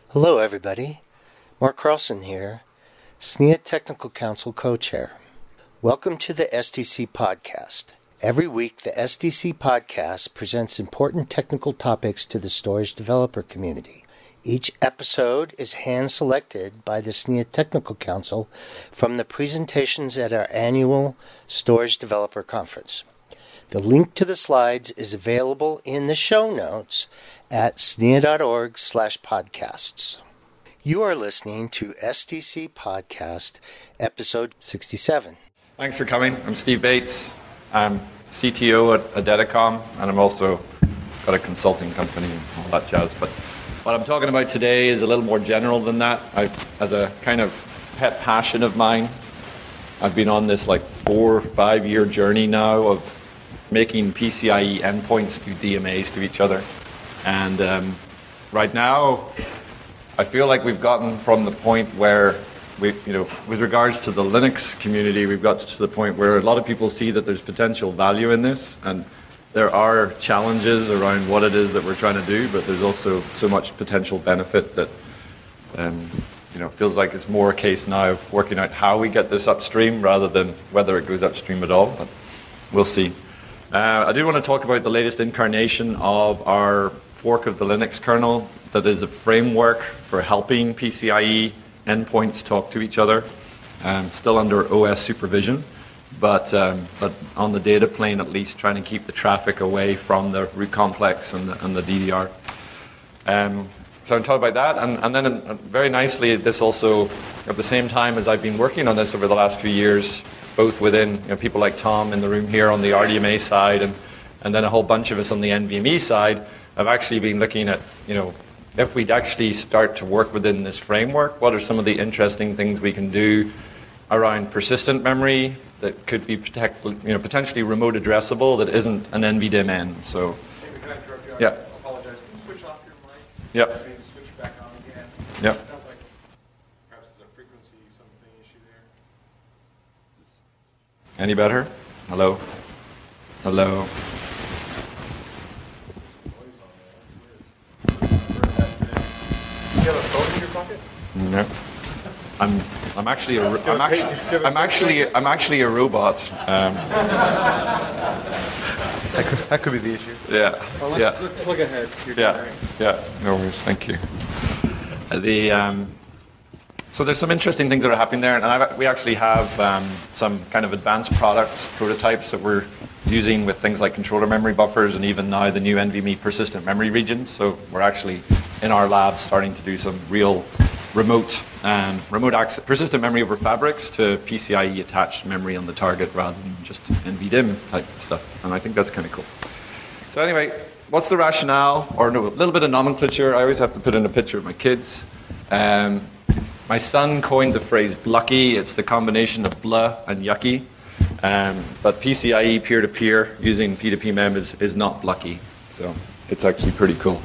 Hello everybody, Mark Carlson here, SNIA Technical Council Co-Chair. Welcome to the STC Podcast. Every week the STC Podcast presents important technical topics to the storage developer community. Each episode is hand-selected by the SNIA Technical Council from the presentations at our annual Storage Developer Conference. The link to the slides is available in the show notes at snia.org/podcasts. You are listening to STC Podcast, episode 67. Thanks for coming. I'm Steve Bates. I'm CTO at Adedicom, and I'm also got a consulting company and all that jazz. But what I'm talking about today is a little more general than that. As a kind of pet passion of mine, I've been on this 4 or 5 year journey now of making PCIe endpoints do DMAs to each other. And right now, I feel like we've gotten from the point where with regards to the Linux community, we've got to the point where a lot of people see that there's potential value in this, and there are challenges around what it is that we're trying to do, but there's also so much potential benefit that feels like it's more a case now of working out how we get this upstream rather than whether it goes upstream at all. But we'll see. I do want to talk about the latest incarnation of our fork of the Linux kernel that is a framework for helping PCIe endpoints talk to each other, still under OS supervision, but on the data plane at least, trying to keep the traffic away from the root complex and the DDR. So I'm talking about that, and then very nicely, this also, at the same time as I've been working on this over the last few years, both within people like Tom in the room here on the RDMA side, and then a whole bunch of us on the NVMe side, I've actually been looking at, if we'd actually start to work within this framework, what are some of the interesting things we can do around persistent memory that could be potentially remote addressable that isn't an NVDIMN. So, David, can I interrupt you? Yeah. I apologize. Can you switch off your mic? Yep. Maybe switch back on again. Yep. It sounds like perhaps it's a frequency something issue there. Any better? Hello? Hello? Do you have a phone in your pocket? No. I'm actually a robot. That could be the issue. Yeah. Well, let's plug ahead. You're doing Yeah. right. Yeah. No worries. Thank you. So there's some interesting things that are happening there, and we actually have some kind of advanced products, prototypes that we're using with things like controller memory buffers, and even now the new NVMe persistent memory regions. So we're actually in our lab starting to do some real remote access, persistent memory over fabrics to PCIe attached memory on the target rather than just NVDIMM type stuff. And I think that's kind of cool. So anyway, what's the rationale? Or no, a little bit of nomenclature. I always have to put in a picture of my kids. My son coined the phrase blucky. It's the combination of blah and yucky. But PCIe peer-to-peer using P2P mem is not blucky. So it's actually pretty cool.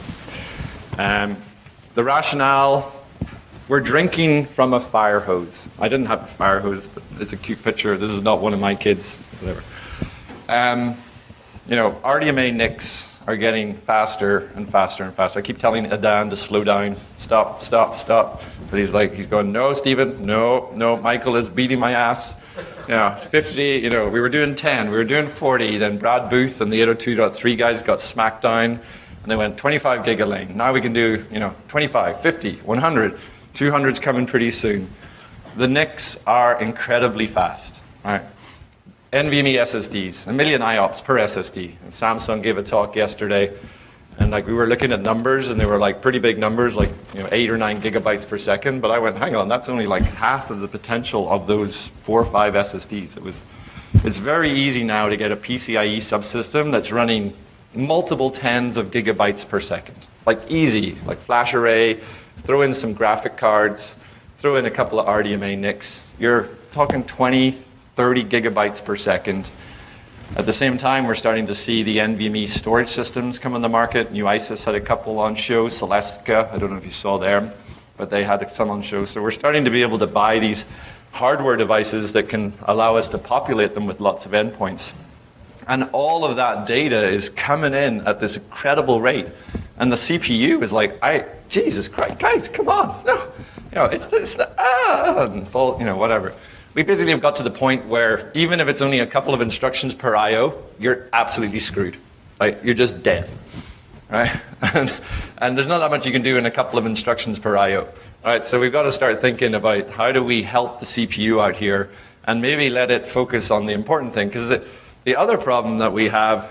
The rationale, we're drinking from a fire hose. I didn't have a fire hose, but it's a cute picture. This is not one of my kids, whatever. RDMA NICs are getting faster and faster and faster. I keep telling Adan to slow down, stop. But he's going, no, Stephen, no, Michael is beating my ass. 50, we were doing 10, we were doing 40, then Brad Booth and the 802.3 guys got smacked down, and they went 25 gig a lane. Now we can do, 25, 50, 100, 200's coming pretty soon. The NICs are incredibly fast, right? NVMe SSDs, 1 million IOPS per SSD. Samsung gave a talk yesterday, and we were looking at numbers, and they were pretty big numbers, 8 or 9 gigabytes per second. But I went, hang on, that's only half of the potential of those 4 or 5 SSDs. It's very easy now to get a PCIe subsystem that's running multiple tens of gigabytes per second. Easy, flash array, throw in some graphic cards, throw in a couple of RDMA NICs. You're talking 20, 30 gigabytes per second. At the same time, we're starting to see the NVMe storage systems come on the market. New ISIS had a couple on show, Celestica, I don't know if you saw them, but they had some on show. So we're starting to be able to buy these hardware devices that can allow us to populate them with lots of endpoints. And all of that data is coming in at this incredible rate. And the CPU is like, Jesus Christ, guys, come on. No. And full, whatever. We basically have got to the point where even if it's only a couple of instructions per I/O, you're absolutely screwed. Right? You're just dead. Right? And there's not that much you can do in a couple of instructions per I/O. All right, so we've got to start thinking about how do we help the CPU out here and maybe let it focus on the important thing. Because the other problem that we have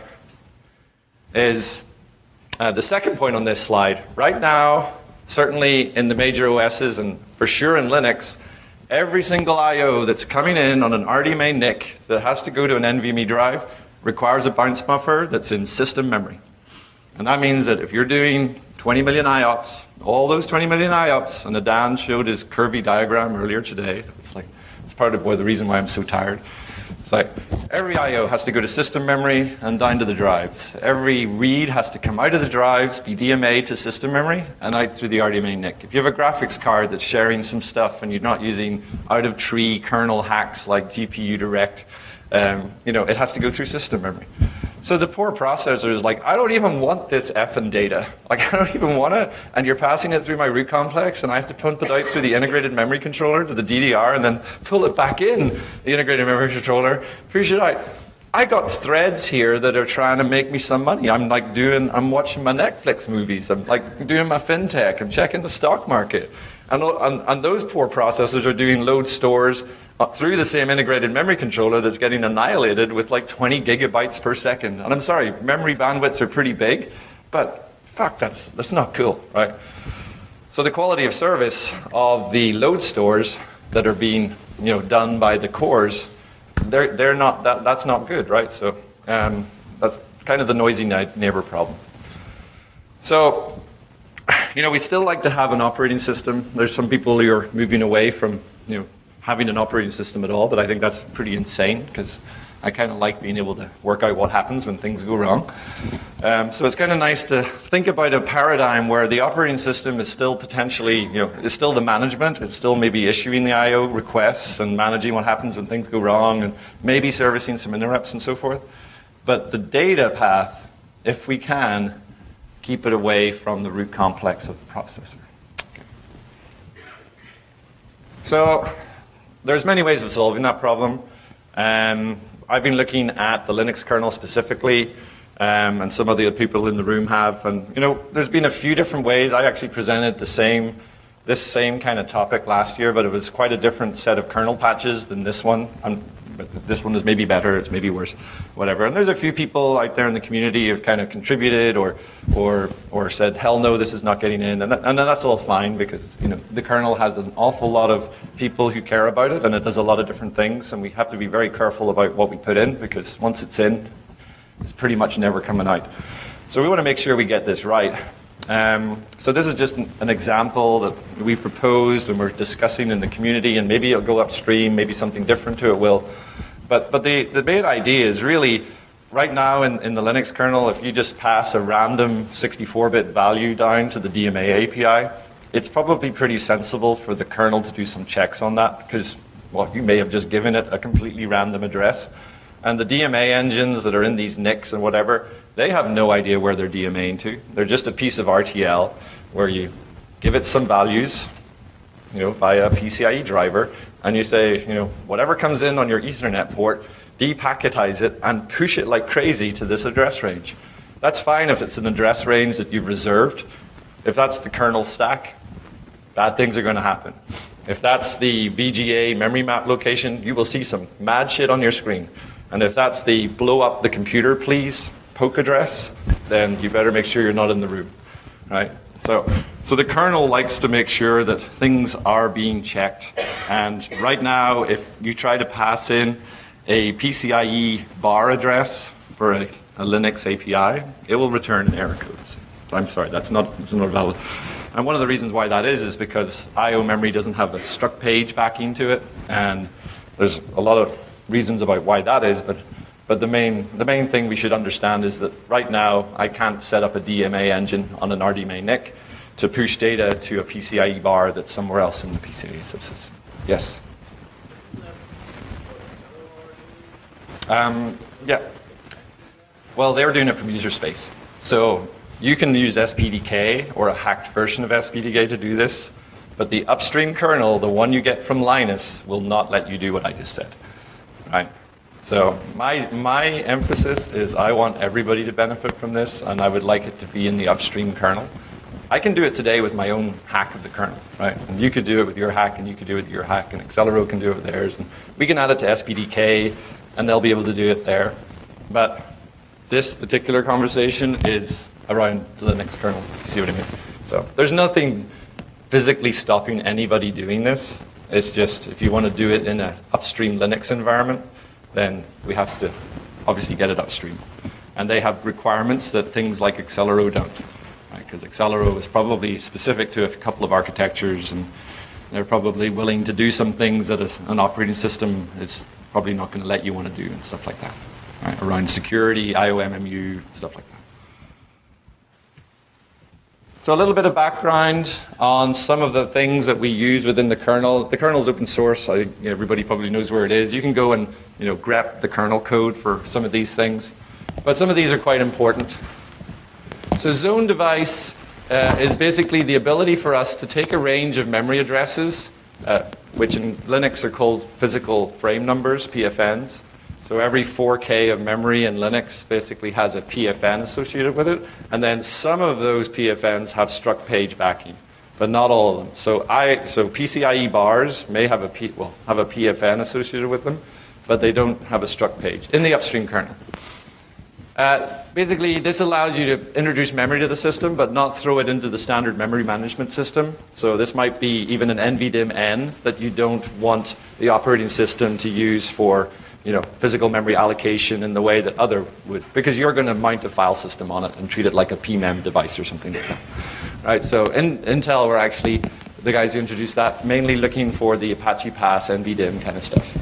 is the second point on this slide. Right now, certainly in the major OSs and for sure in Linux, every single I/O that's coming in on an RDMA NIC that has to go to an NVMe drive requires a bounce buffer that's in system memory. And that means that if you're doing 20 million IOPS, all those 20 million IOPS, and Dan showed his curvy diagram earlier today, it's part of the reason why I'm so tired. It's like every I/O has to go to system memory and down to the drives. Every read has to come out of the drives, be DMA to system memory, and out through the RDMA NIC. If you have a graphics card that's sharing some stuff and you're not using out-of-tree kernel hacks like GPU Direct, it has to go through system memory. So the poor processor is like, I don't even want this effing data. Like, I don't even want it. And you're passing it through my root complex, and I have to pump it out through the integrated memory controller to the DDR, and then pull it back in the integrated memory controller. Push it out. I got threads here that are trying to make me some money. I'm watching my Netflix movies. I'm like doing my fintech. I'm checking the stock market. And those poor processors are doing load stores through the same integrated memory controller that's getting annihilated with like 20 gigabytes per second. And I'm sorry, memory bandwidths are pretty big, but fuck, that's not cool, right? So the quality of service of the load stores that are being done by the cores, they're not that's not good, right? So that's kind of the noisy neighbor problem. So we still like to have an operating system. There's some people who are moving away from having an operating system at all, but I think that's pretty insane because I kind of like being able to work out what happens when things go wrong. So it's kind of nice to think about a paradigm where the operating system is still potentially, is still the management. It's still maybe issuing the I/O requests and managing what happens when things go wrong and maybe servicing some interrupts and so forth. But the data path, if we can, keep it away from the root complex of the processor. Okay. So there's many ways of solving that problem. I've been looking at the Linux kernel specifically, and some of the other people in the room have. And there's been a few different ways. I actually presented this same kind of topic last year, but it was quite a different set of kernel patches than this one. This one is maybe better, it's maybe worse, whatever. And there's a few people out there in the community who have kind of contributed or said, hell no, this is not getting in. And that's all fine because the kernel has an awful lot of people who care about it, and it does a lot of different things, and we have to be very careful about what we put in because once it's in, it's pretty much never coming out. So we want to make sure we get this right. So this is just an example that we've proposed and we're discussing in the community, and maybe it'll go upstream, maybe something different to it will. But the main idea is really, right now in the Linux kernel, if you just pass a random 64-bit value down to the DMA API, it's probably pretty sensible for the kernel to do some checks on that because, you may have just given it a completely random address. And the DMA engines that are in these NICs and whatever, they have no idea where they're DMAing to. They're just a piece of RTL where you give it some values, via a PCIe driver, and you say, whatever comes in on your Ethernet port, depacketize it and push it like crazy to this address range. That's fine if it's an address range that you've reserved. If that's the kernel stack, bad things are going to happen. If that's the VGA memory map location, you will see some mad shit on your screen. And if that's the blow up the computer please poke address, then you better make sure you're not in the room, right? So the kernel likes to make sure that things are being checked. And right now, if you try to pass in a PCIe bar address for a Linux API, it will return an error code. I'm sorry, that's not valid. And one of the reasons why that is because I/O memory doesn't have a struct page backing to it, and there's a lot of reasons about why that is, but the main thing we should understand is that right now I can't set up a DMA engine on an RDMA NIC to push data to a PCIe bar that's somewhere else in the PCIe subsystem. Yes? Yeah. Well, they were doing it from user space. So you can use SPDK or a hacked version of SPDK to do this, but the upstream kernel, the one you get from Linus, will not let you do what I just said, right? So my emphasis is I want everybody to benefit from this, and I would like it to be in the upstream kernel. I can do it today with my own hack of the kernel, right? And you could do it with your hack, and you could do it with your hack, and Accelero can do it with theirs, and we can add it to SPDK, and they'll be able to do it there. But this particular conversation is around the Linux kernel. You see what I mean? So there's nothing physically stopping anybody doing this. It's just if you want to do it in an upstream Linux environment, then we have to obviously get it upstream. And they have requirements that things like Accelero don't. Because Accelero is probably specific to a couple of architectures, and they're probably willing to do some things that an operating system is probably not going to let you want to do and stuff like that. Right? Around security, IOMMU, stuff like that. So a little bit of background on some of the things that we use within the kernel. The kernel is open source. I think everybody probably knows where it is. You can go and grep the kernel code for some of these things. But some of these are quite important. So zone device is basically the ability for us to take a range of memory addresses, which in Linux are called physical frame numbers, PFNs. So every 4K of memory in Linux basically has a PFN associated with it. And then some of those PFNs have struct page backing, but not all of them. So PCIe bars may have a PFN associated with them, but they don't have a struct page in the upstream kernel. Basically, this allows you to introduce memory to the system, but not throw it into the standard memory management system. So this might be even an NVDIMN that you don't want the operating system to use for physical memory allocation in the way that other would, because you're going to mount a file system on it and treat it like a PMEM device or something like that. Right? So in Intel, we're actually, the guys who introduced that, mainly looking for the Apache Pass, NVDIM kind of stuff.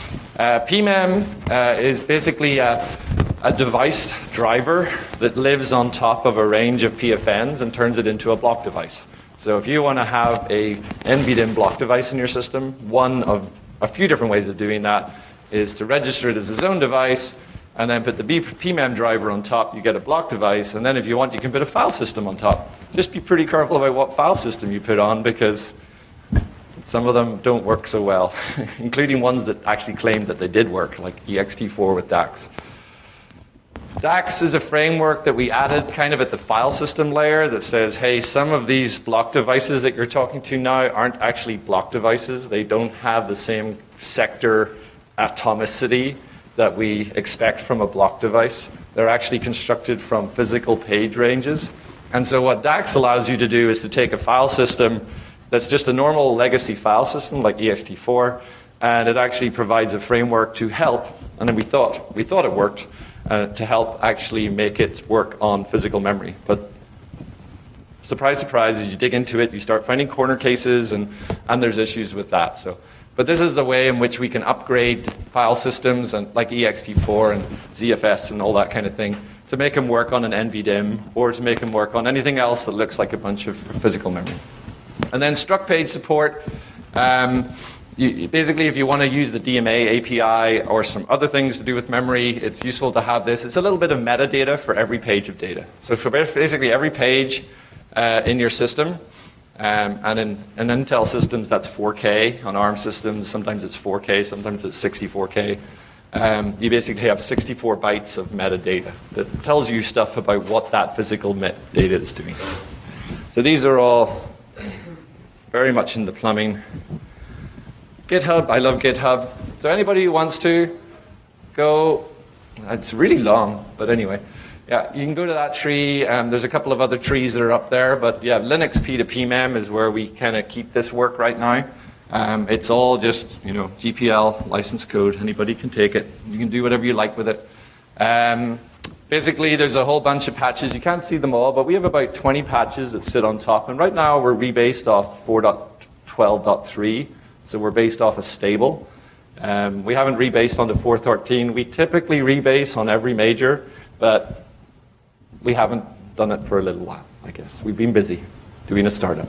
PMEM is basically a device driver that lives on top of a range of PFNs and turns it into a block device. So if you want to have a NVDIM block device in your system, one of a few different ways of doing that is to register it as a zone device and then put the PMEM driver on top. You get a block device, and then if you want, you can put a file system on top. Just be pretty careful about what file system you put on, because some of them don't work so well, including ones that actually claim that they did work, like ext4 with DAX. DAX is a framework that we added kind of at the file system layer that says, hey, some of these block devices that you're talking to now aren't actually block devices. They don't have the same sector atomicity that we expect from a block device. They're actually constructed from physical page ranges. And so what DAX allows you to do is to take a file system that's just a normal legacy file system like ext4, and it actually provides a framework to help, and then we thought it worked, to help actually make it work on physical memory. But surprise, surprise, as you dig into it, you start finding corner cases, and there's issues with that. But this is the way in which we can upgrade file systems and like ext4 and ZFS and all that kind of thing to make them work on an NVDIM or to make them work on anything else that looks like a bunch of physical memory. And then struct page support. Basically, if you want to use the DMA API or some other things to do with memory, it's useful to have this. It's a little bit of metadata for every page of data. So for basically every page in your system, and in Intel systems, that's 4K. On ARM systems, sometimes it's 4K, sometimes it's 64K. You basically have 64 bytes of metadata that tells you stuff about what that physical data is doing. So these are all very much in the plumbing. GitHub, I love GitHub. So anybody who wants to go, it's really long, but anyway. Yeah, you can go to that tree. There's a couple of other trees that are up there, but yeah, Linux P2PMEM is where we kind of keep this work right now. It's all just, GPL license code. Anybody can take it. You can do whatever you like with it. Basically, there's a whole bunch of patches. You can't see them all, but we have about 20 patches that sit on top. And right now, we're rebased off 4.12.3, so we're based off a stable. We haven't rebased onto 4.13. We typically rebase on every major, but we haven't done it for a little while, I guess. We've been busy doing a startup.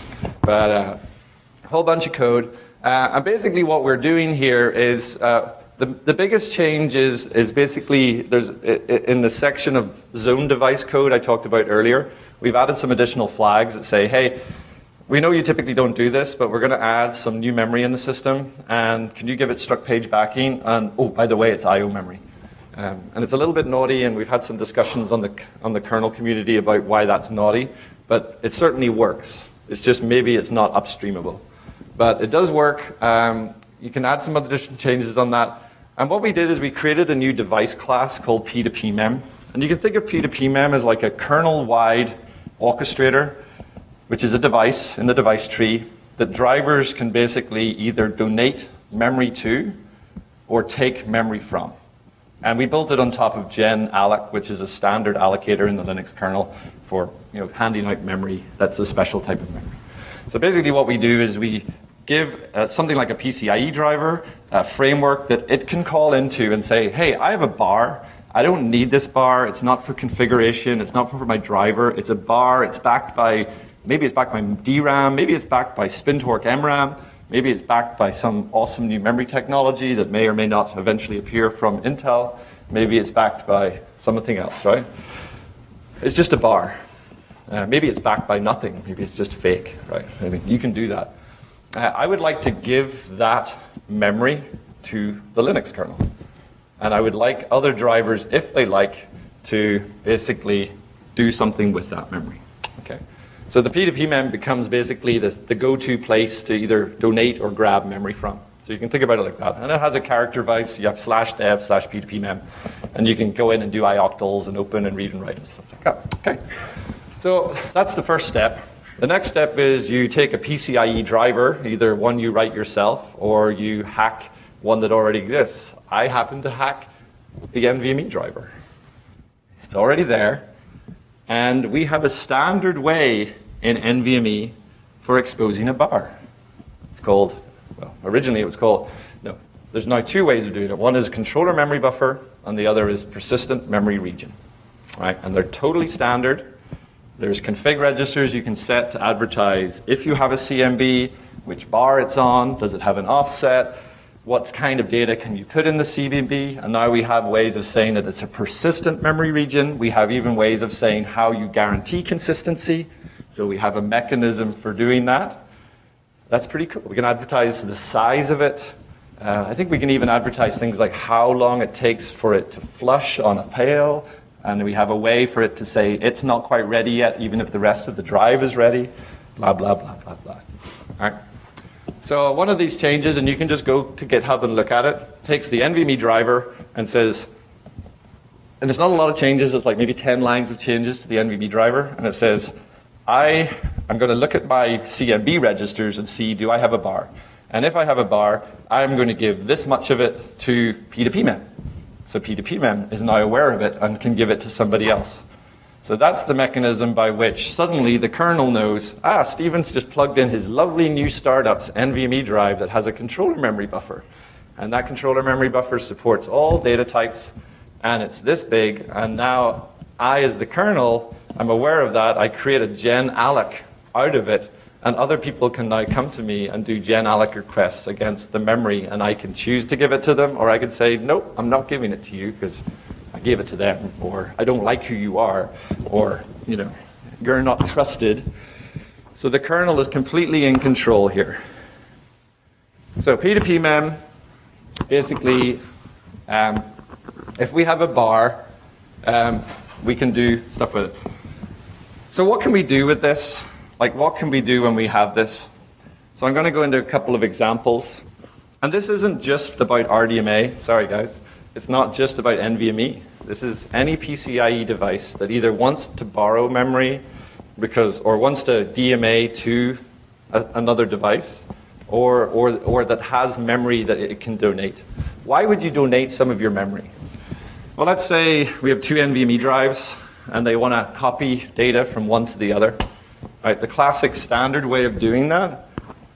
But a whole bunch of code. And basically what we're doing here is The biggest change is basically there's in the section of zone device code I talked about earlier, we've added some additional flags that say, hey, we know you typically don't do this, but we're going to add some new memory in the system, and can you give it struct page backing? And oh, by the way, it's I/O memory. And it's a little bit naughty, and we've had some discussions on the kernel community about why that's naughty, but it certainly works. It's just maybe it's not upstreamable. But it does work. You can add some additional changes on that. And what we did is we created a new device class called P2P-Mem. And you can think of P2P-Mem as like a kernel-wide orchestrator, which is a device in the device tree that drivers can basically either donate memory to or take memory from. And we built it on top of genalloc, which is a standard allocator in the Linux kernel for handing out memory. That's a special type of memory. So basically what we do is we give something like a PCIe driver a framework that it can call into and say, hey, I have a bar. I don't need this bar. It's not for configuration. It's not for my driver. It's a bar. It's backed by, maybe it's backed by DRAM. Maybe it's backed by Spintorq MRAM. Maybe it's backed by some awesome new memory technology that may or may not eventually appear from Intel. Maybe it's backed by something else, right? It's just a bar. Maybe it's backed by nothing. Maybe it's just fake, right? I mean, you can do that. I would like to give that memory to the Linux kernel. And I would like other drivers, if they like, to basically do something with that memory. Okay. So the P2P-Mem becomes basically the go-to place to either donate or grab memory from. So you can think about it like that. And it has a character device. You have /dev/P2P-Mem. And you can go in and do ioctls and open and read and write and stuff like that. Okay. So that's the first step. The next step is you take a PCIe driver, either one you write yourself or you hack one that already exists. I happen to hack the NVMe driver. It's already there. And we have a standard way in NVMe for exposing a bar. It's called, well, originally it was called, no, there's now two ways of doing it. One is controller memory buffer, and the other is persistent memory region. Right? And they're totally standard. There's config registers you can set to advertise if you have a CMB, which bar it's on, does it have an offset, what kind of data can you put in the CMB, and now we have ways of saying that it's a persistent memory region. We have even ways of saying how you guarantee consistency, so we have a mechanism for doing that. That's pretty cool. We can advertise the size of it. I think we can even advertise things like how long it takes for it to flush on a pail. And we have a way for it to say it's not quite ready yet, even if the rest of the drive is ready, blah, blah, blah, blah, blah. All right. So one of these changes, and you can just go to GitHub and look at it, takes the NVMe driver and says, and there's not a lot of changes, it's like maybe 10 lines of changes to the NVMe driver, and it says, I'm going to look at my CMB registers and see, do I have a bar? And if I have a bar, I'm going to give this much of it to P2P-Mem. So P2P-Mem is now aware of it and can give it to somebody else. So that's the mechanism by which suddenly the kernel knows, Stephen's just plugged in his lovely new startup's NVMe drive that has a controller memory buffer. And that controller memory buffer supports all data types, and it's this big, and now I, as the kernel, I'm aware of that. I create a genalloc out of it, and other people can now come to me and do genalloc requests against the memory, and I can choose to give it to them, or I can say, nope, I'm not giving it to you because I gave it to them, or I don't like who you are, or you're not trusted. So the kernel is completely in control here. So P2P-Mem, basically, if we have a bar, we can do stuff with it. So what can we do with this? Like, what can we do when we have this? So I'm going to go into a couple of examples. And this isn't just about RDMA. Sorry, guys. It's not just about NVMe. This is any PCIe device that either wants to borrow memory or wants to DMA to another device, or that has memory that it can donate. Why would you donate some of your memory? Well, let's say we have two NVMe drives, and they want to copy data from one to the other. Right, the classic standard way of doing that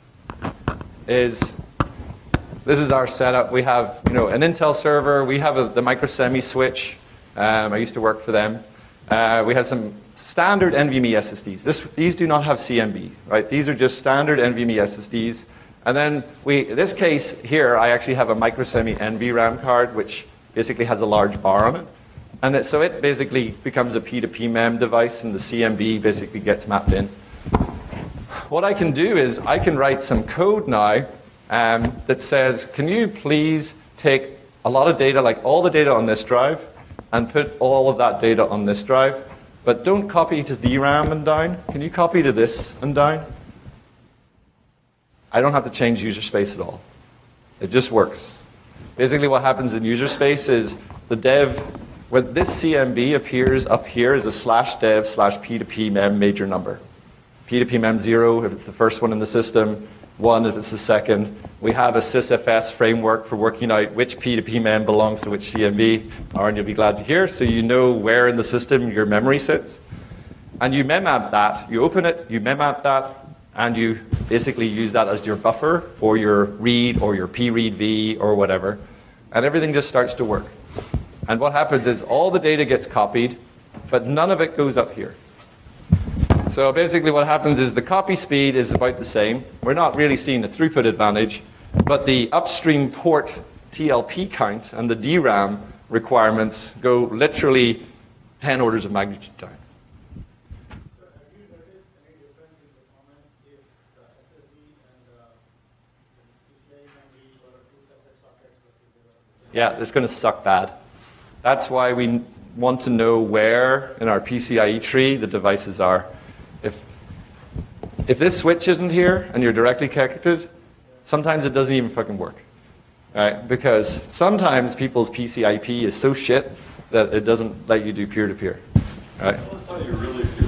is, this is our setup. We have an Intel server. We have the Microsemi switch. I used to work for them. We have some standard NVMe SSDs. These do not have CMB. Right? These are just standard NVMe SSDs. And then in this case here, I actually have a Microsemi NVRAM card, which basically has a large bar on it. And so it basically becomes a P2P MEM device, and the CMB basically gets mapped in. What I can do is I can write some code now that says, can you please take a lot of data, like all the data on this drive, and put all of that data on this drive, but don't copy to DRAM and down. Can you copy to this and down? I don't have to change user space at all. It just works. Basically what happens in user space is the dev, when this CMB appears up here as a /dev/P2P mem major number. P2P mem 0 if it's the first one in the system, 1 if it's the second. We have a sysfs framework for working out which P2P mem belongs to which CMB, Aaron, you'll be glad to hear, so you know where in the system your memory sits. And you memmap that, you open it, you memmap that, and you basically use that as your buffer for your read or your preadv or whatever. And everything just starts to work. And what happens is all the data gets copied, but none of it goes up here. So basically what happens is the copy speed is about the same. We're not really seeing a throughput advantage, but the upstream port TLP count and the DRAM requirements go literally 10 orders of magnitude down. So have you noticed any difference in performance if the SSD and the PCIe memory were two separate sockets versus they were the same? Yeah, it's going to suck bad. That's why we want to know where in our PCIe tree the devices are. If this switch isn't here and you're directly connected, sometimes it doesn't even fucking work. Right? Because sometimes people's PCIe is so shit that it doesn't let you do peer-to-peer. Right? Tell us how you really feel.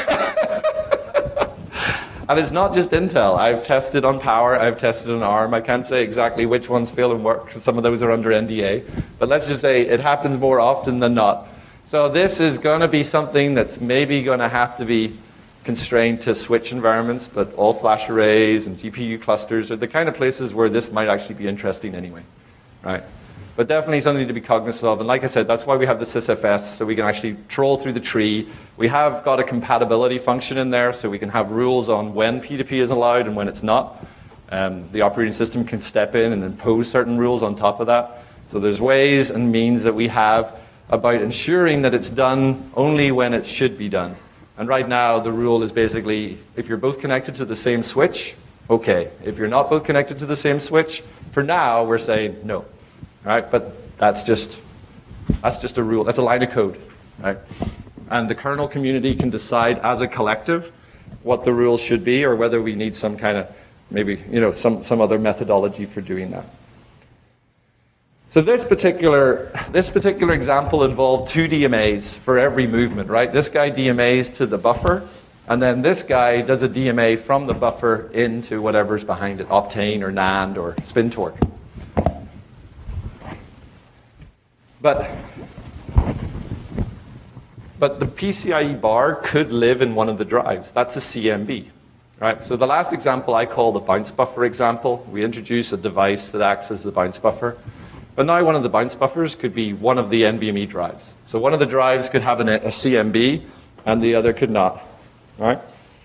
And it's not just Intel. I've tested on Power, I've tested on ARM. I can't say exactly which ones fail and work. Some of those are under NDA. But let's just say it happens more often than not. So this is going to be something that's maybe going to have to be constrained to switch environments, but all flash arrays and GPU clusters are the kind of places where this might actually be interesting anyway. Right? But definitely something to be cognizant of. And like I said, that's why we have the sysfs, so we can actually troll through the tree. We have got a compatibility function in there, so we can have rules on when P2P is allowed and when it's not. The operating system can step in and impose certain rules on top of that. So there's ways and means that we have about ensuring that it's done only when it should be done. And right now, the rule is basically, if you're both connected to the same switch, okay. If you're not both connected to the same switch, for now, we're saying no. Right? But that's just a rule. That's a line of code. Right? And the kernel community can decide as a collective what the rules should be, or whether we need some kind of, maybe, some other methodology for doing that. So this particular example involved 2 DMAs for every movement, right? This guy DMAs to the buffer, and then this guy does a DMA from the buffer into whatever's behind it, Optane or NAND or SpinTorque. But the PCIe bar could live in one of the drives. That's a CMB, right? So the last example I call the bounce buffer example. We introduce a device that acts as the bounce buffer. But now one of the bounce buffers could be one of the NVMe drives. So one of the drives could have a CMB, and the other could not, right?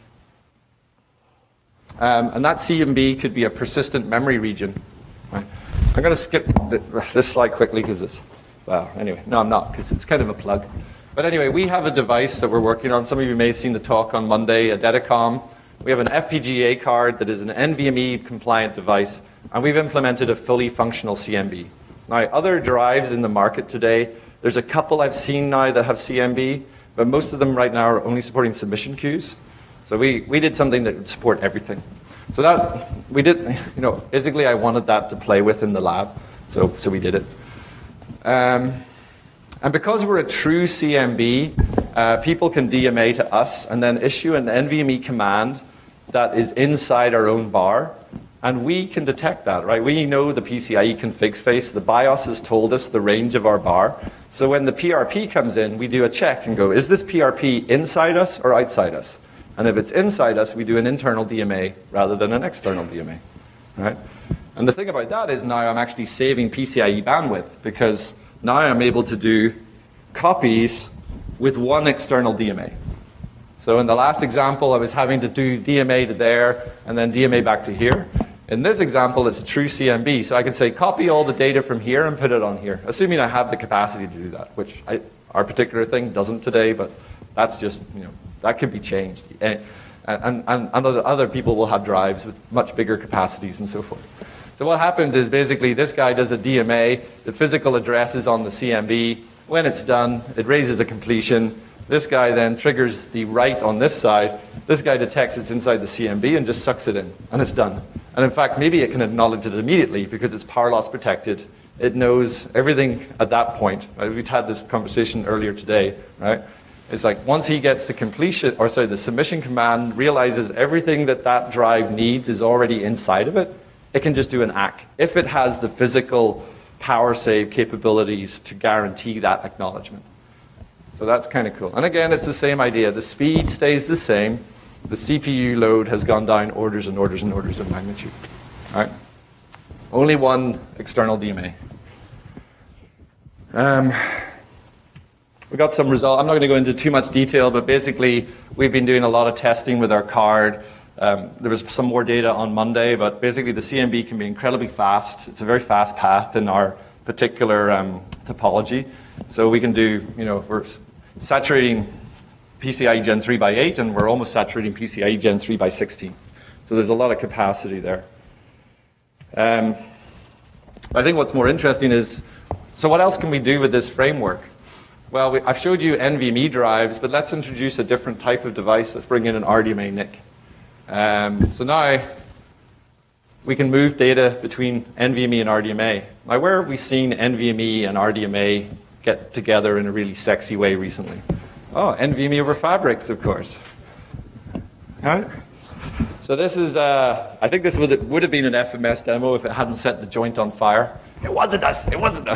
And that CMB could be a persistent memory region. Right? I'm going to skip this slide quickly because it's, well, anyway, no, I'm not, because it's kind of a plug. But anyway, we have a device that we're working on. Some of you may have seen the talk on Monday, a Dedicom. We have an FPGA card that is an NVMe compliant device, and we've implemented a fully functional CMB. Now, other drives in the market today, there's a couple I've seen now that have CMB, but most of them right now are only supporting submission queues. So we did something that would support everything. So that, we did, basically I wanted that to play with in the lab, so we did it. And because we're a true CMB, people can DMA to us and then issue an NVMe command that is inside our own bar. And we can detect that, right? We know the PCIe config space. The BIOS has told us the range of our bar. So when the PRP comes in, we do a check and go, is this PRP inside us or outside us? And if it's inside us, we do an internal DMA rather than an external DMA, right? And the thing about that is now I'm actually saving PCIe bandwidth, because now I'm able to do copies with one external DMA. So in the last example, I was having to do DMA to there and then DMA back to here. In this example, it's a true CMB, so I can say copy all the data from here and put it on here, assuming I have the capacity to do that, which our particular thing doesn't today, but that's just, that could be changed. And other people will have drives with much bigger capacities and so forth. So what happens is basically this guy does a DMA, the physical address is on the CMB. When it's done, it raises a completion. This guy then triggers the write on this side. This guy detects it's inside the CMB and just sucks it in, and it's done. And in fact, maybe it can acknowledge it immediately because it's power loss protected. It knows everything at that point. Right? We've had this conversation earlier today, right? It's like once he gets the submission command, realizes everything that drive needs is already inside of it, it can just do an ACK. If it has the physical power save capabilities to guarantee that acknowledgement. So that's kind of cool. And again, it's the same idea. The speed stays the same. The CPU load has gone down orders and orders and orders of magnitude. All right? Only one external DMA. We got some results. I'm not going to go into too much detail, but basically we've been doing a lot of testing with our card. There was some more data on Monday, but basically the CMB can be incredibly fast. It's a very fast path in our particular topology. So we can do, we're saturating PCIe Gen 3 by 8, and we're almost saturating PCIe Gen 3 by 16. So there's a lot of capacity there. I think what's more interesting is, so what else can we do with this framework? Well, I've showed you NVMe drives, but let's introduce a different type of device. Let's bring in an RDMA NIC. So now we can move data between NVMe and RDMA. Now, where have we seen NVMe and RDMA get together in a really sexy way recently? Oh, NVMe over Fabrics, of course. Right? So this is, I think this would have been an FMS demo if it hadn't set the joint on fire. It wasn't us. It wasn't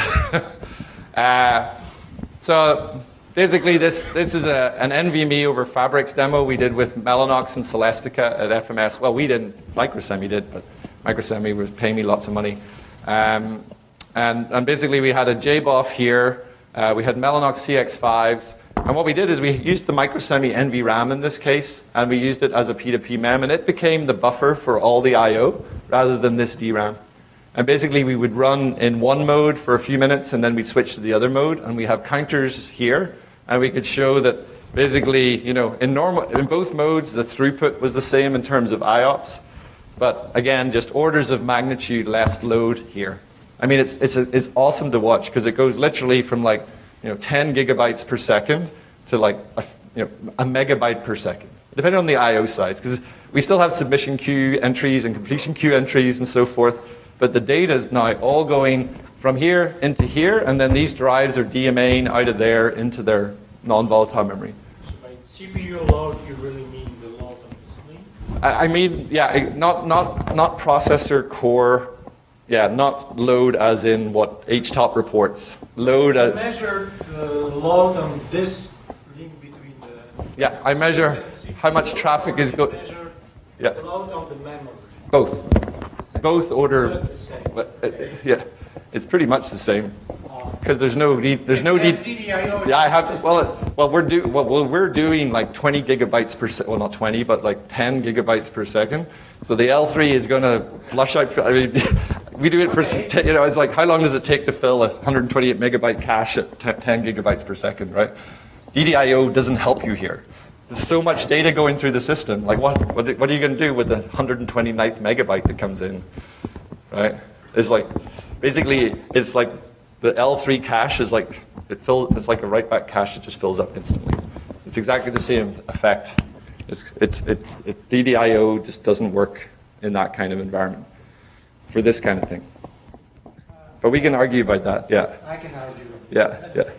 us. So basically, this is an NVMe over Fabrics demo we did with Mellanox and Celestica at FMS. Well, we didn't. Microsemi did, but Microsemi was paying me lots of money. And basically, we had a JBOF here. We had Mellanox CX5s. And what we did is we used the Microsemi NVRAM in this case, and we used it as a P2P mem, and it became the buffer for all the I.O. rather than this DRAM. And basically, we would run in one mode for a few minutes, and then we'd switch to the other mode. And we have counters here, and we could show that basically, in both modes, the throughput was the same in terms of IOPS. But again, just orders of magnitude less load here. I mean, it's awesome to watch because it goes literally from 10 gigabytes per second to a megabyte per second, depending on the I/O size. Because we still have submission queue entries and completion queue entries and so forth. But the data is now all going from here into here, and then these drives are DMAing out of there into their non-volatile memory. So by CPU load, you really mean the load of the sleeve? I mean, yeah, not processor core, yeah, not load as in what HTOP reports. Load as... Measure the load on this link between the... Yeah, I measure how much traffic is going... Measure Yeah. the load on the memory. Both order... The same. Yeah, it's pretty much the same. Because there's no need. DDIO. Yeah, I have. Well, we're doing like 20 gigabytes per second. Well, not 20, but like 10 gigabytes per second. So the L3 is going to flush out. I mean, we do it for it's like how long does it take to fill a 128 megabyte cache at 10 gigabytes per second, right? DDIO doesn't help you here. There's so much data going through the system. Like what are you going to do with the 129th megabyte that comes in, right? It's like basically it's like. The L3 cache is like it's like a write-back cache that just fills up instantly. It's exactly the same effect. DDIO just doesn't work in that kind of environment for this kind of thing. But we can argue about that. Yeah. I can argue. Yeah.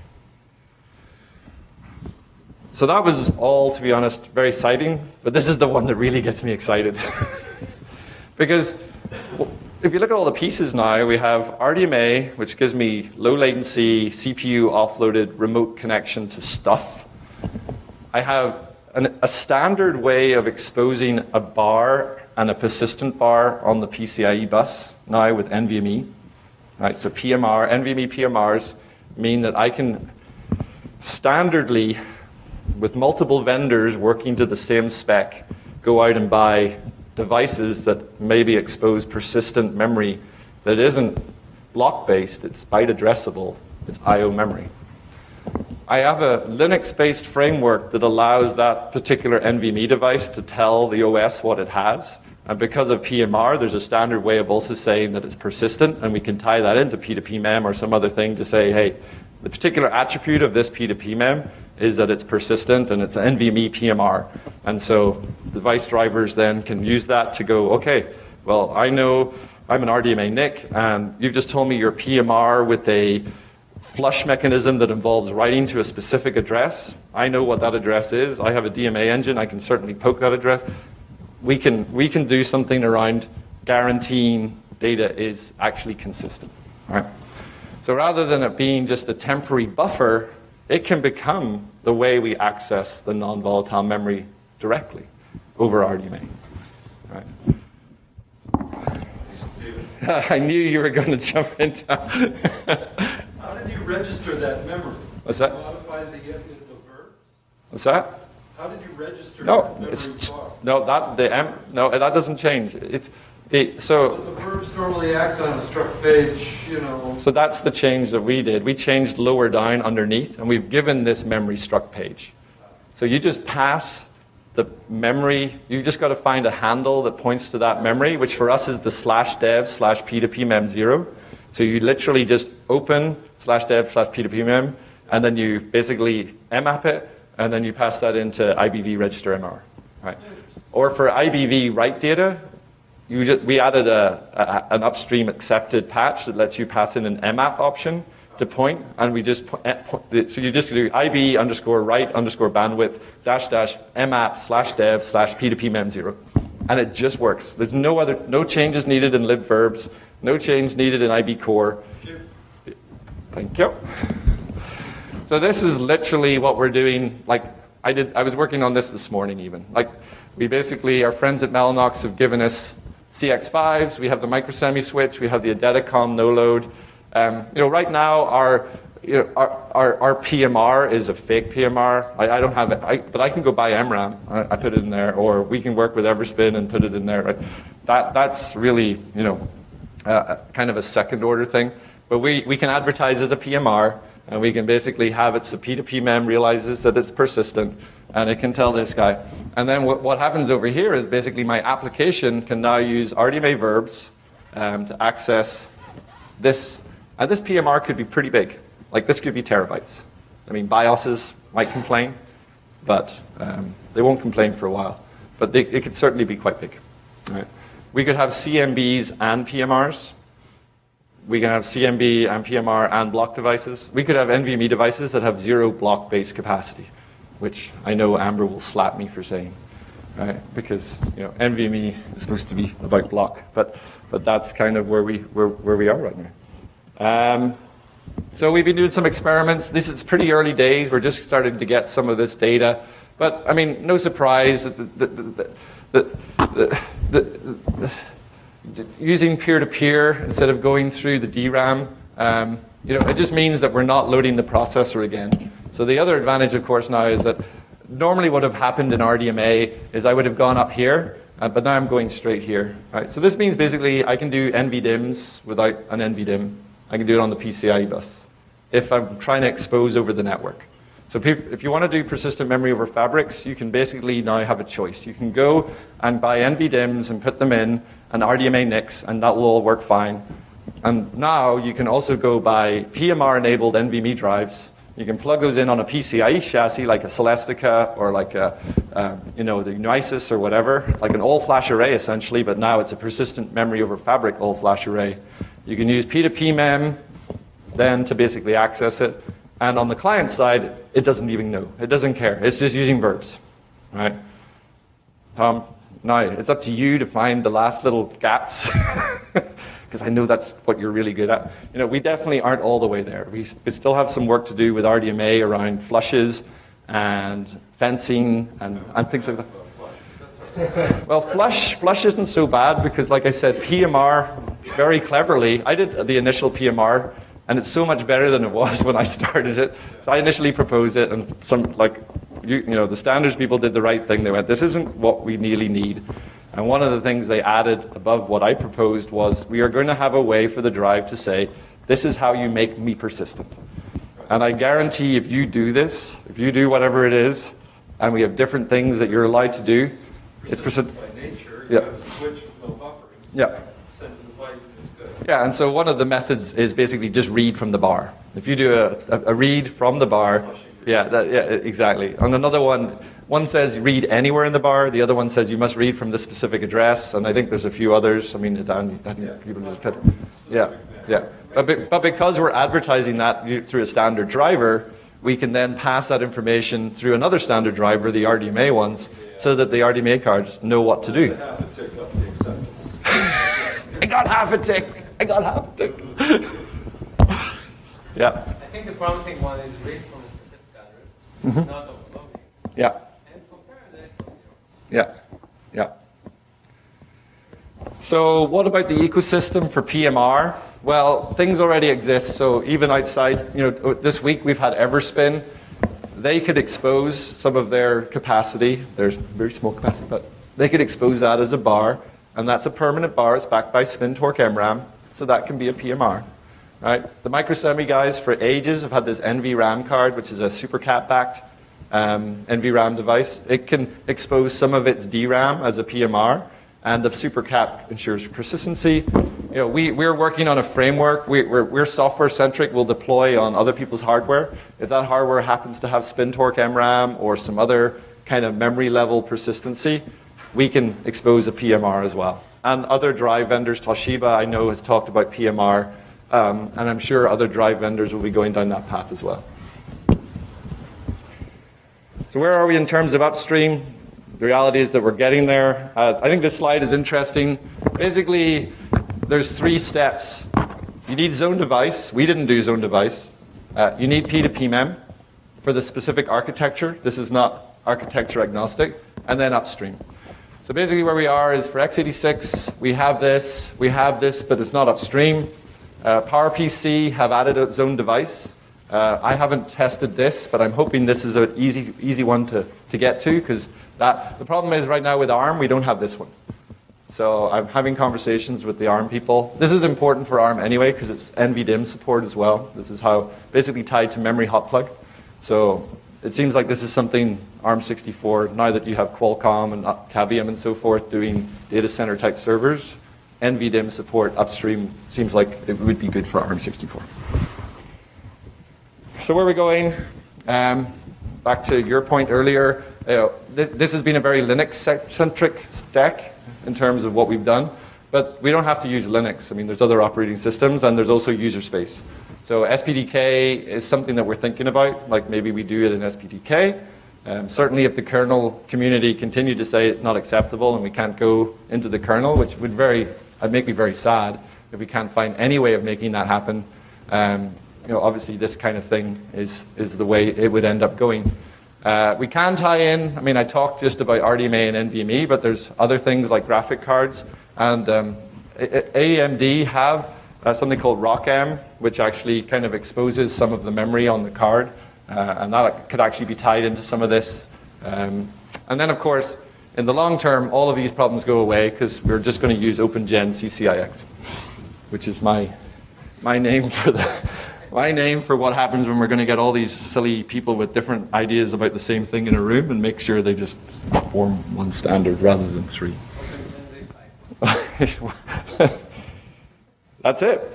So that was all, to be honest, very exciting. But this is the one that really gets me excited because. If you look at all the pieces now, we have RDMA, which gives me low latency, CPU offloaded remote connection to stuff. I have a standard way of exposing a bar and a persistent bar on the PCIe bus now with NVMe. Right, so NVMe PMRs mean that I can standardly, with multiple vendors working to the same spec, go out and buy devices that maybe expose persistent memory that isn't block-based, it's byte addressable, it's I/O memory. I have a Linux-based framework that allows that particular NVMe device to tell the OS what it has. And because of PMR, there's a standard way of also saying that it's persistent, and we can tie that into P2P-mem or some other thing to say, hey, the particular attribute of this P2P-mem is that it's persistent and it's an NVMe PMR. And so device drivers then can use that to go, okay, well, I know I'm an RDMA NIC, and you've just told me you're PMR with a flush mechanism that involves writing to a specific address. I know what that address is. I have a DMA engine. I can certainly poke that address. We can do something around guaranteeing data is actually consistent. Right? So rather than it being just a temporary buffer, it can become the way we access the non-volatile memory directly over RDMA. Right? This is David. I knew you were going to jump into. How did you register that memory? What's that? Modify the verbs? What's that? How did you register No, that memory it's block? no that doesn't change. It's But the verbs normally act on a struct page, you know. so that's the change that we did. We changed lower down underneath, and we've given this memory struct page. So you just pass the memory. You just got to find a handle that points to that memory, which for us is the /dev/p2p-mem0. So you literally just open /dev/p2p-mem, and then you basically mmap it, and then you pass that into IBV register MR. Right? Or for IBV write data, we added an upstream accepted patch that lets you pass in an mmap option to point, and we just so you just do IB_write_bandwidth --mmap/dev/p2p-mem0, and it just works. There's no changes needed in libverbs, no change needed in IB core. Thank you. So this is literally what we're doing. Like I was working on this morning even. Like we basically, our friends at Mellanox have given us CX5s. We have the microsemi switch. We have the Adedicom no load. Right now our PMR is a fake PMR. I don't have it, but I can go buy MRAM. I put it in there, or we can work with Everspin and put it in there. Right? That's really kind of a second order thing. But we can advertise as a PMR, and we can basically have it so P2P-mem realizes that it's persistent, and it can tell this guy. And then what happens over here is basically my application can now use RDMA verbs to access this. And this PMR could be pretty big. Like this could be terabytes. I mean, BIOSes might complain, but they won't complain for a while. But it could certainly be quite big. Right? We could have CMBs and PMRs. We can have CMB and PMR and block devices. We could have NVMe devices that have 0 block-based capacity, which I know Amber will slap me for saying, right? Because NVMe is supposed to be about block, but that's kind of where we are right now. So we've been doing some experiments. It's pretty early days. We're just starting to get some of this data, but I mean, no surprise that using peer-to-peer instead of going through the DRAM, it just means that we're not loading the processor again. So the other advantage, of course, now is that normally what would have happened in RDMA is I would have gone up here, but now I'm going straight here. Right? So this means basically I can do NVDIMMs without an NVDIMM. I can do it on the PCIe bus if I'm trying to expose over the network. So if you want to do persistent memory over fabrics, you can basically now have a choice. You can go and buy NVDIMMs and put them in an RDMA NICs, and that will all work fine. And now you can also go buy PMR-enabled NVMe drives. You can plug those in on a PCIe chassis like a Celestica or like the Unisys or whatever, like an all-flash array essentially, but now it's a persistent memory over fabric all-flash array. You can use P2P-mem then to basically access it. And on the client side, it doesn't even know. It doesn't care. It's just using verbs. Right? Now, it's up to you to find the last little gaps, because I know that's what you're really good at. We definitely aren't all the way there. We still have some work to do with RDMA around flushes and fencing and things like that. Well, flush isn't so bad because, like I said, PMR, very cleverly, I did the initial PMR, and it's so much better than it was when I started it. So I initially proposed it, and the standards people did the right thing. They went, this isn't what we really need. And one of the things they added above what I proposed was we are going to have a way for the drive to say, this is how you make me persistent. And I guarantee if you do this, if you do whatever it is, and we have different things that you're allowed to do, it's persistent. By nature, Yeah. you have a switch with no buffers. Yeah. Send to the bite, it's good. Yeah, and so one of the methods is basically just read from the bar. If you do a read from the bar, yeah, exactly. On another one says read anywhere in the bar, the other one says you must read from this specific address, and I think there's a few others. I mean, I think people just put, yeah. But because we're advertising that through a standard driver, we can then pass that information through another standard driver, the RDMA ones, so that the RDMA cards know what to do. Half a tick up the acceptance. I got half a tick. Yeah. I think the promising one is read from a specific address, not overloading, Yeah. and compare the next one. Yeah. So what about the ecosystem for PMR? Well, things already exist. So even outside, this week we've had Everspin. They could expose some of their capacity. There's very small capacity, but they could expose that as a bar, and that's a permanent bar. It's backed by spin torque MRAM, so that can be a PMR. Right? The Microsemi guys for ages have had this NVRAM card, which is a SuperCAT-backed NVRAM device. It can expose some of its DRAM as a PMR, and the SuperCAT ensures consistency. We're working on a framework. We're software-centric. We'll deploy on other people's hardware. If that hardware happens to have spin torque MRAM or some other kind of memory level persistency, we can expose a PMR as well. And other drive vendors, Toshiba, I know, has talked about PMR. And I'm sure other drive vendors will be going down that path as well. So where are we in terms of upstream? The reality is that we're getting there. I think this slide is interesting. Basically, there's 3 steps. You need zone device. We didn't do zone device. You need P2P-MEM for the specific architecture. This is not architecture agnostic. And then upstream. So basically where we are is for x86, we have this, but it's not upstream. PowerPC have added a zone device. I haven't tested this, but I'm hoping this is an easy one to get to, because the problem is right now with ARM, we don't have this one. So I'm having conversations with the ARM people. This is important for ARM anyway, because it's NVDIMM support as well. This is how basically tied to memory hot plug. So it seems like this is something ARM64, now that you have Qualcomm and Cavium and so forth doing data center type servers, NVDIMM support upstream seems like it would be good for ARM64. So where are we going? Back to your point earlier, this has been a very Linux-centric stack in terms of what we've done, but we don't have to use Linux. I mean, there's other operating systems, and there's also user space. So SPDK is something that we're thinking about, like maybe we do it in SPDK. Certainly if the kernel community continue to say it's not acceptable and we can't go into the kernel, which would make me very sad if we can't find any way of making that happen. Obviously this kind of thing is the way it would end up going. We can tie in, I talked just about RDMA and NVMe, but there's other things like graphic cards. And AMD have something called ROCm, which actually kind of exposes some of the memory on the card. And that could actually be tied into some of this. And then, of course, in the long term, all of these problems go away because we're just going to use OpenGen CCIX, which is my name for what happens when we're going to get all these silly people with different ideas about the same thing in a room and make sure they just form one standard rather than 3. That's it.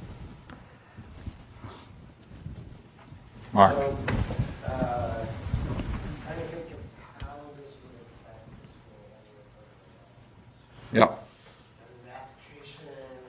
Mark. So, trying to think of how this would affect the school. Yeah. Does an application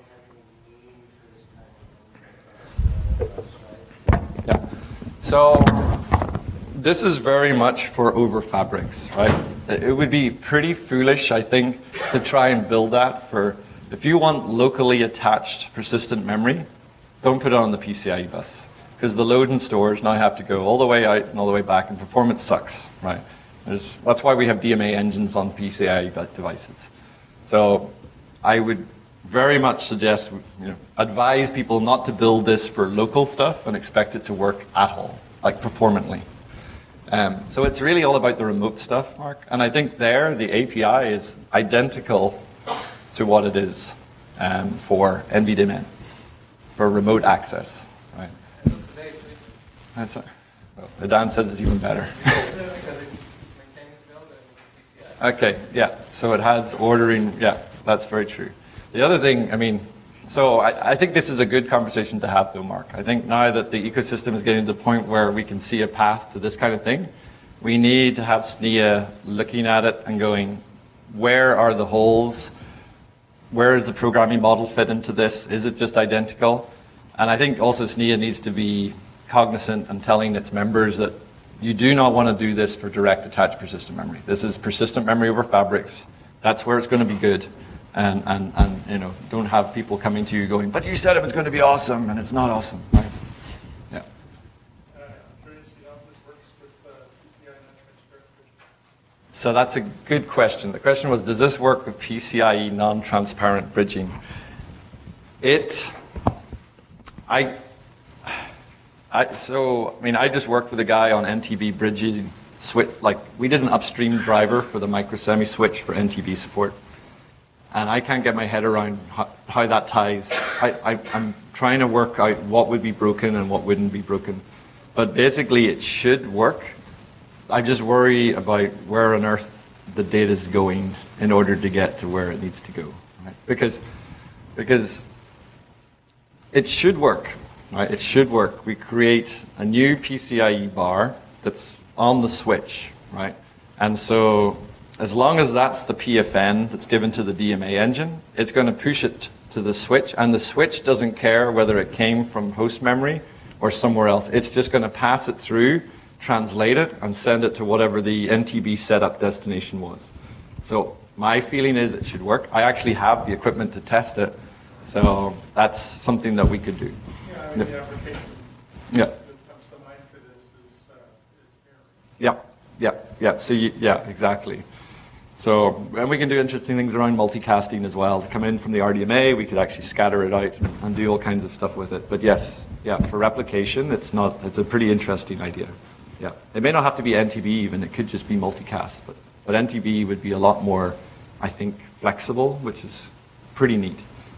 have any need for this kind of Yeah. So this is very much for over fabrics, right? It would be pretty foolish, I think, to try and build that for, if you want locally attached persistent memory, don't put it on the PCIe bus. Because the load and stores now have to go all the way out and all the way back, and performance sucks, right? That's why we have DMA engines on PCIe devices. So I would very much suggest, advise people not to build this for local stuff and expect it to work at all, like performantly. So it's really all about the remote stuff, Mark. And I think there, the API is identical to what it is for NVDMN, for remote access, right? That's well, Dan says it's even better. Okay, yeah, so it has ordering, yeah, that's very true. The other thing, I mean, so I think this is a good conversation to have though, Mark. I think now that the ecosystem is getting to the point where we can see a path to this kind of thing, we need to have SNIA looking at it and going, where are the holes? Where does the programming model fit into this? Is it just identical? And I think also SNIA needs to be cognizant and telling its members that you do not want to do this for direct attached persistent memory. This is persistent memory over fabrics. That's where it's going to be good. And you know, don't have people coming to you going, but you said it was going to be awesome, and it's not awesome. Right? Yeah. I'm curious how this works with PCI non-transparent. So that's a good question. The question was, does this work with PCIe non-transparent bridging? I just worked with a guy on NTB bridging switch. Like, we did an upstream driver for the microsemi switch for NTB support. And I can't get my head around how that ties. I'm trying to work out what would be broken and what wouldn't be broken. But basically, it should work. I just worry about where on earth the data is going in order to get to where it needs to go. Right? Because it should work. Right? It should work. We create a new PCIe bar that's on the switch, right? And so as long as that's the PFN that's given to the DMA engine, it's going to push it to the switch, and the switch doesn't care whether it came from host memory or somewhere else. It's just going to pass it through, translate it, and send it to whatever the NTB setup destination was. So my feeling is it should work. I actually have the equipment to test it, so that's something that we could do. Yeah, I mean, the application Yeah. that comes to mind for this is memory. Yeah. So yeah, exactly. So, and we can do interesting things around multicasting as well. To come in from the RDMA, we could actually scatter it out and do all kinds of stuff with it. But yes, yeah, for replication, it's a pretty interesting idea. Yeah, it may not have to be NTB even. It could just be multicast. But NTB would be a lot more, I think, flexible, which is pretty neat.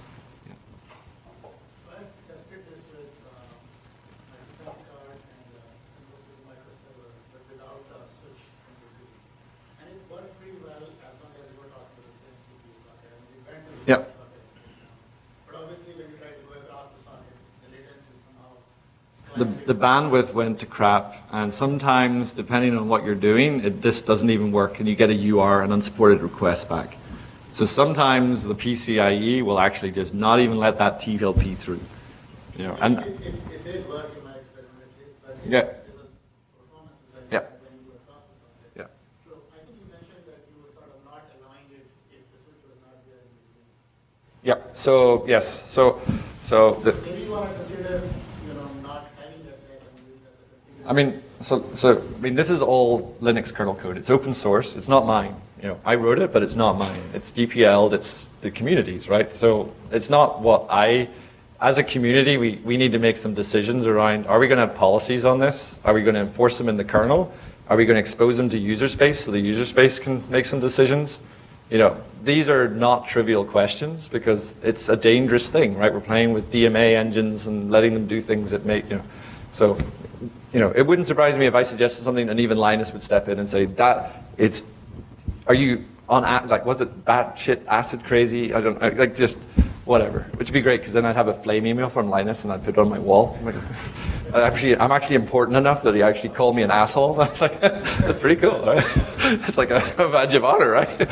I tested this with SIM card and Simplicity microserver, but without a switch connectivity. And it worked pretty well as long as you were talking to the same CPU socket. And we went to the Yep. same socket. But obviously, when you try to go across the socket, the latency somehow. The bandwidth went to crap, and sometimes, depending on what you're doing, this doesn't even work, and you get a UR, an unsupported request back. So sometimes the PCIe will actually just not even let that TLP through. You know, and It did work in my experiment, at least, but Yeah. it was performance was like Yeah. that when you were across the socket. yeah. So I think you mentioned that you were sort of not allowing it if the switch was not there in the beginning. Yeah. So yes. So the, Maybe you want to consider, not having that type and use it as a configuration. I mean, this is all Linux kernel code. It's open source. It's not mine. You know, I wrote it, but it's not mine. It's GPL. It's the community's, right? So it's not what as a community, we need to make some decisions around, are we going to have policies on this? Are we going to enforce them in the kernel? Are we going to expose them to user space so the user space can make some decisions? You know, these are not trivial questions because it's a dangerous thing, right? We're playing with DMA engines and letting them do things that make, so, it wouldn't surprise me if I suggested something and even Linus would step in and say, are you on, was it batshit acid crazy? I don't know, like just whatever, which would be great because then I'd have a flame email from Linus and I'd put it on my wall. I'm actually important enough that he actually called me an asshole. That's that's pretty cool, right? It's like a badge of honor, right?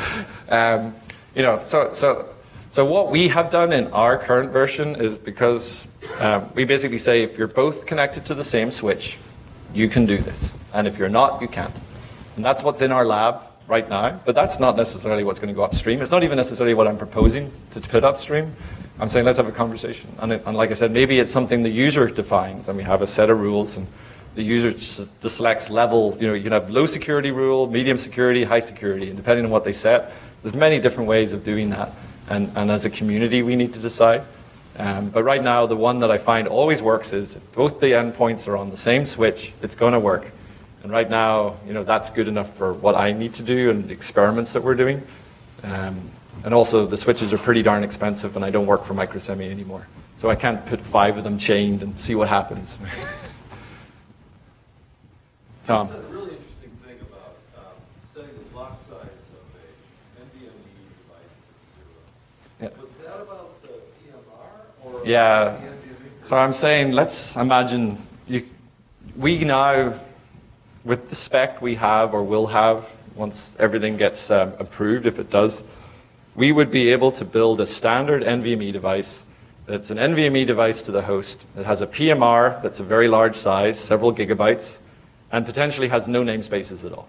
So what we have done in our current version is because we basically say if you're both connected to the same switch, you can do this, and if you're not, you can't. And that's what's in our lab right now, but that's not necessarily what's going to go upstream. It's not even necessarily what I'm proposing to put upstream. I'm saying let's have a conversation. And like I said, maybe it's something the user defines, and we have a set of rules, and the user just selects level. You can have low security rule, medium security, high security, and depending on what they set, there's many different ways of doing that. And as a community, we need to decide. But right now, the one that I find always works is if both the endpoints are on the same switch, it's going to work. And right now, that's good enough for what I need to do and the experiments that we're doing. And also, the switches are pretty darn expensive, and I don't work for Microsemi anymore. So I can't put 5 of them chained and see what happens. Tom? You said a really interesting thing about setting the block size of a NVMe device to 0. Yeah. Was that about the PMR or Yeah. the NVMe? So I'm saying, let's imagine we now, with the spec we have or will have, once everything gets approved, if it does, we would be able to build a standard NVMe device that's an NVMe device to the host that has a PMR that's a very large size, several gigabytes, and potentially has no namespaces at all.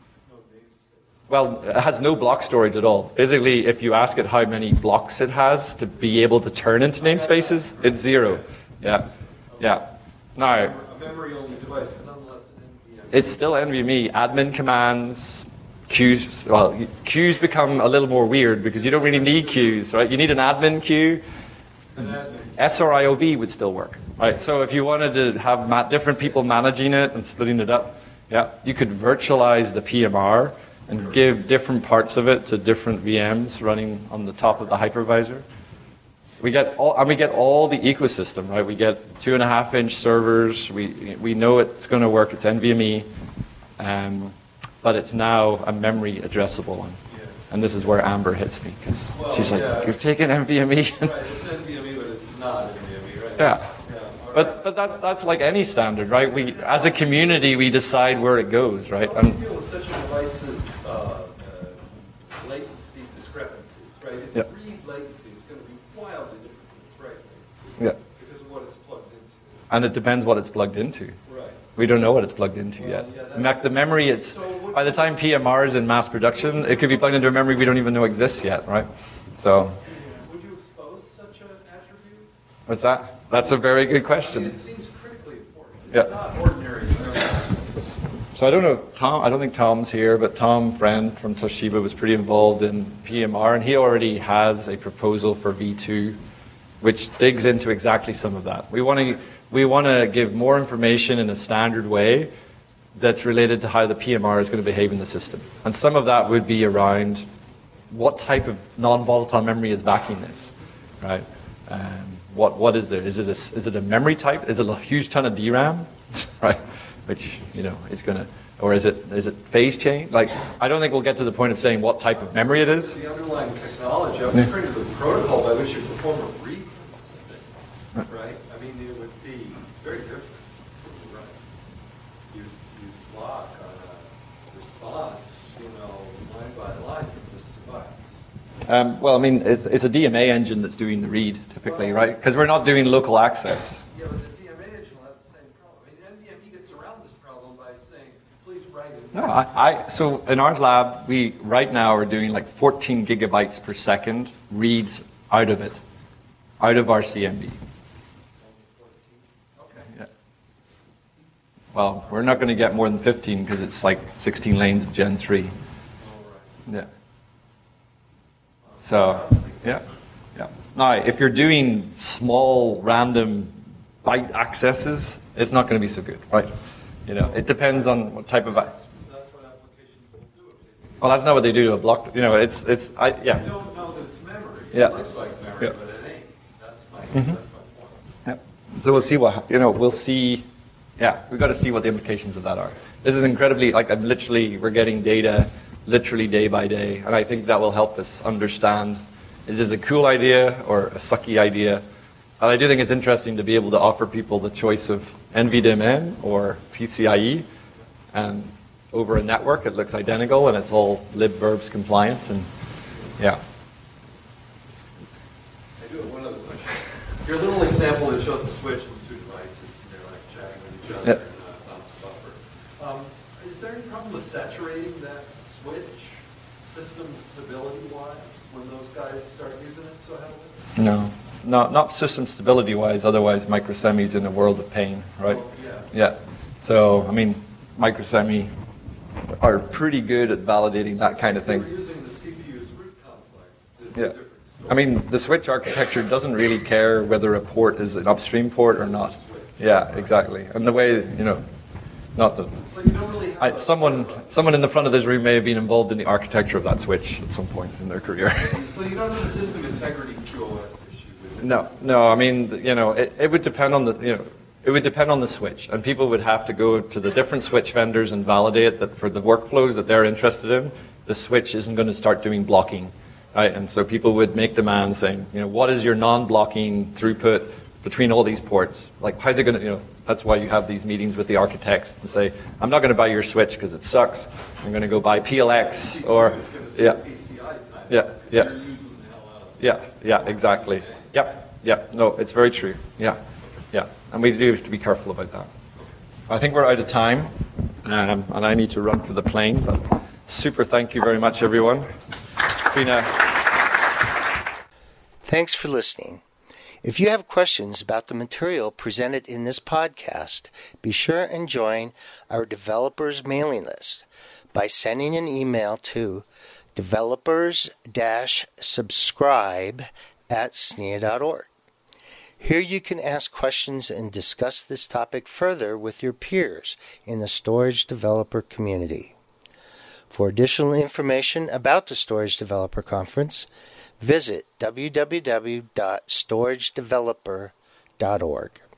Well, it has no block storage at all. Basically, if you ask it how many blocks it has to be able to turn into namespaces, it's 0. Yeah. Now, A memory-only device, but nonetheless an NVMe. it's still NVMe. Admin commands, queues. Well, queues become a little more weird because you don't really need queues, right? You need an admin queue. An admin. SRIOV would still work, right? So if you wanted to have different people managing it and splitting it up, you could virtualize the PMR and give different parts of it to different VMs running on the top of the hypervisor. We get all the ecosystem, right? We get 2.5-inch servers. We know it's going to work. It's NVMe, but it's now a memory addressable one. And this is where Amber hits me because she's like, "You've taken NVMe." Right, it's NVMe, but it's not NVMe, right? Yeah. But that's like any standard, right? We, as a community, we decide where it goes, right? How do you deal with such a device's latency discrepancies, right? Its read latency is going to be wildly different from its write latency because of what it's plugged into. And it depends what it's plugged into. Right. We don't know what it's plugged into yet. In fact, the memory, by the time PMR is in mass production, it could be plugged into a memory we don't even know exists yet, right? So, Would you expose such an attribute? what's that? That's a very good I mean, question. it seems critically important. It's not ordinary. So I don't know if Tom, I don't think Tom's here, but Tom, friend from Toshiba, was pretty involved in PMR, and he already has a proposal for V2, which digs into exactly some of that. We want to give more information in a standard way that's related to how the PMR is going to behave in the system. And some of that would be around what type of non-volatile memory is backing this, right? What is there? Is it a memory type? Is it a huge ton of DRAM, right? Which is going to, or is it phase change? Like, I don't think we'll get to the point of saying what type of memory it is. The underlying technology, I was afraid of the protocol by which you perform a read for this thing, right? I mean, it would be very different, right? You block on a response, line by line from this device. Well, I mean, it's a DMA engine that's doing the read typically, right? Because we're not doing local access. Yeah, but the DMA engine will have the same problem. I mean, NVMe gets around this problem by saying, please write it. No, so in our lab, we right now are doing like 14 gigabytes per second reads out of our CMB. Okay. Yeah. Well, we're not going to get more than 15 because it's like 16 lanes of Gen 3. All right. Yeah. So, yeah. Now, if you're doing small, random byte accesses, it's not going to be so good, right? It depends on what type of. That's what applications will do. Well, that's not what they do to a block. You don't know that it's memory. Yeah. It looks like memory, Yeah. but it ain't. That's my point. Yeah. So we'll see we'll see. Yeah, we've got to see what the implications of that are. This is incredibly, we're getting data literally day by day, and I think that will help us understand, is this a cool idea or a sucky idea? And I do think it's interesting to be able to offer people the choice of NVDMN or PCIe, and over a network it looks identical and it's all libverbs compliant, and yeah. I do have one other question. Your little example that showed the switch and the two devices, and they're like chatting with each other Yep. and bounce buffer. Is there any problem with saturating that switch, system stability-wise, when those guys start using it so heavily? No, not system stability-wise. Otherwise, Microsemi's in a world of pain, right? Oh, yeah. Yeah. So, I mean, Microsemi are pretty good at validating that kind of thing. If they were using the CPU's root complex, it'd be a Yeah. different story. I mean, the switch architecture doesn't really care whether a port is an upstream port or not. Yeah, exactly. And the way, Not the. So you don't really have Someone in the front of this room may have been involved in the architecture of that switch at some point in their career. so you don't have a system integrity QoS issue with it. No. I mean, it would depend on it would depend on the switch, and people would have to go to the different switch vendors and validate that for the workflows that they're interested in, the switch isn't going to start doing blocking, right? And so people would make demands saying, what is your non-blocking throughput between all these ports? Like, how's it going to, that's why you have these meetings with the architects and say, I'm not going to buy your switch because it sucks. I'm going to go buy PLX or, yeah, exactly. Yep, no, it's very true. Yeah, and we do have to be careful about that. I think we're out of time, and I need to run for the plane, but super thank you very much, everyone. Thanks for listening. If you have questions about the material presented in this podcast, be sure and join our developers mailing list by sending an email to developers-subscribe@snia.org. Here you can ask questions and discuss this topic further with your peers in the storage developer community. For additional information about the Storage Developer Conference, visit www.storagedeveloper.org.